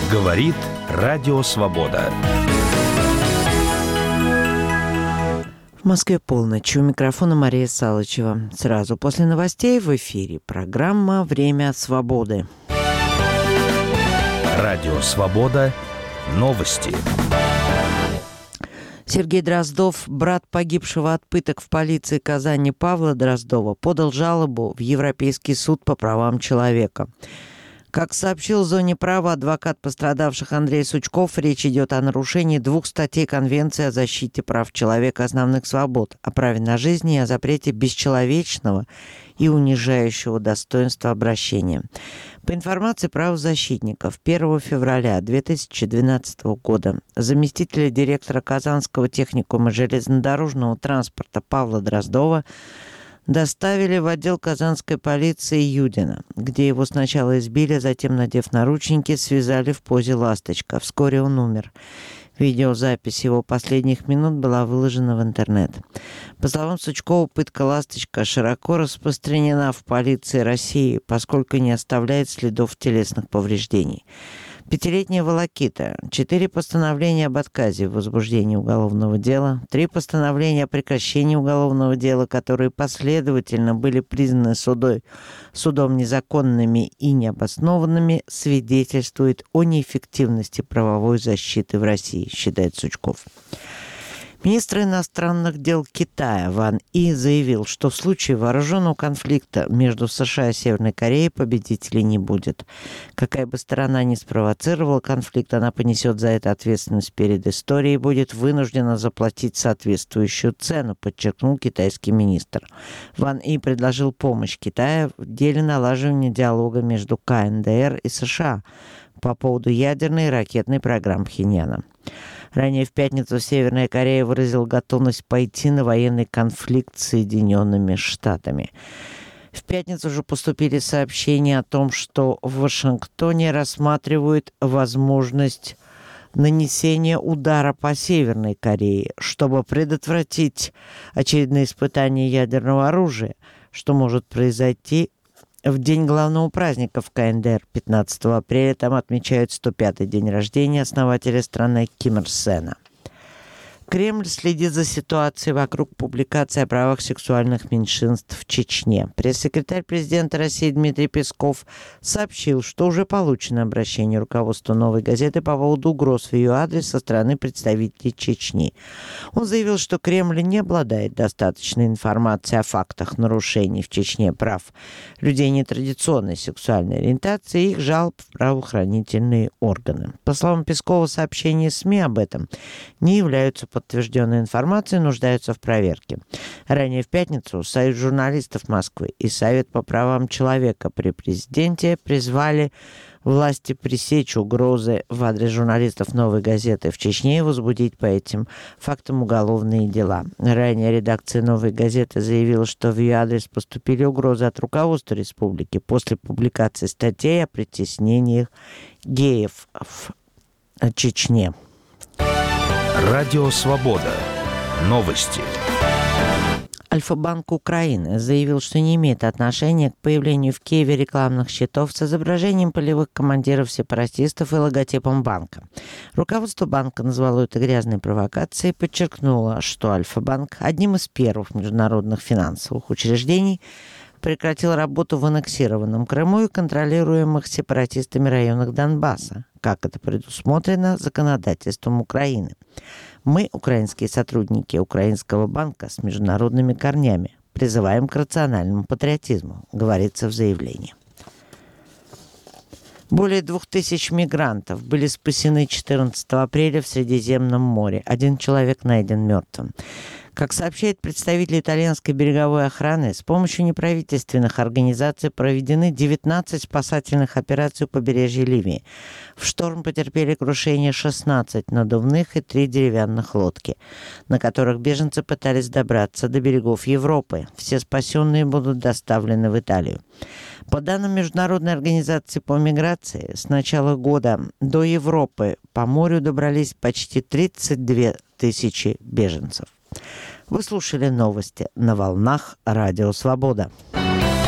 Говорит Радио Свобода. В Москве полночь. У микрофона Мария Салычева. Сразу после новостей в эфире программа «Время свободы». Радио Свобода. Новости. Сергей Дроздов, брат погибшего от пыток в полиции Казани Павла Дроздова, подал жалобу в Европейский суд по правам человека. Как сообщил в «Зоне права» адвокат пострадавших Андрей Сучков, речь идет о нарушении 2 статей Конвенции о защите прав человека и основных свобод, о праве на жизнь и о запрете бесчеловечного и унижающего достоинства обращения. По информации правозащитников, 1 февраля 2012 года заместителя директора Казанского техникума железнодорожного транспорта Павла Дроздова доставили в отдел казанской полиции Юдина, где его сначала избили, затем, надев наручники, связали в позе ласточка. Вскоре он умер. Видеозапись его последних минут была выложена в интернет. По словам Сучкова, пытка ласточка широко распространена в полиции России, поскольку не оставляет следов телесных повреждений. 5-летняя волокита, 4 постановления об отказе в возбуждении уголовного дела, 3 постановления о прекращении уголовного дела, которые последовательно были признаны судом незаконными и необоснованными, свидетельствует о неэффективности правовой защиты в России, считает Сучков. Министр иностранных дел Китая Ван И заявил, что в случае вооруженного конфликта между США и Северной Кореей победителей не будет. Какая бы сторона ни спровоцировала конфликт, она понесет за это ответственность перед историей и будет вынуждена заплатить соответствующую цену, подчеркнул китайский министр. Ван И предложил помощь Китаю в деле налаживания диалога между КНДР и США по поводу ядерной и ракетной программ Пхеньяна. Ранее в пятницу Северная Корея выразила готовность пойти на военный конфликт с Соединенными Штатами. В пятницу же поступили сообщения о том, что в Вашингтоне рассматривают возможность нанесения удара по Северной Корее, чтобы предотвратить очередные испытания ядерного оружия, что может произойти в день главного праздника в КНДР, 15 апреля. Там отмечают 105-й день рождения основателя страны Ким Ир Сена. Кремль следит за ситуацией вокруг публикации о правах сексуальных меньшинств в Чечне. Пресс-секретарь президента России Дмитрий Песков сообщил, что уже получено обращение руководства «Новой газеты» по поводу угроз в ее адрес со стороны представителей Чечни. Он заявил, что Кремль не обладает достаточной информацией о фактах нарушений в Чечне прав людей нетрадиционной сексуальной ориентации и их жалоб в правоохранительные органы. По словам Пескова, сообщения СМИ об этом не являются подтвержденной информацией, нуждаются в проверке. Ранее в пятницу Союз журналистов Москвы и Совет по правам человека при президенте призвали власти пресечь угрозы в адрес журналистов «Новой газеты» в Чечне и возбудить по этим фактам уголовные дела. Ранее редакция «Новой газеты» заявила, что в ее адрес поступили угрозы от руководства республики после публикации статей о притеснениях геев в Чечне. Радио Свобода. Новости. Альфа-банк Украины заявил, что не имеет отношения к появлению в Киеве рекламных щитов с изображением полевых командиров сепаратистов и логотипом банка. Руководство банка назвало это грязной провокацией и подчеркнуло, что Альфа-банк одним из первых международных финансовых учреждений прекратил работу в аннексированном Крыму и контролируемых сепаратистами районах Донбасса, как это предусмотрено законодательством Украины. Мы, украинские сотрудники Украинского банка с международными корнями, призываем к рациональному патриотизму, говорится в заявлении. Более 2000 мигрантов были спасены 14 апреля в Средиземном море. 1 человек найден мертвым. Как сообщает представитель итальянской береговой охраны, с помощью неправительственных организаций проведены 19 спасательных операций у побережья Ливии. В шторм потерпели крушение 16 надувных и 3 деревянных лодки, на которых беженцы пытались добраться до берегов Европы. Все спасенные будут доставлены в Италию. По данным Международной организации по миграции, с начала года до Европы по морю добрались почти 32 тысячи беженцев. Вы слушали новости на волнах Радио Свобода.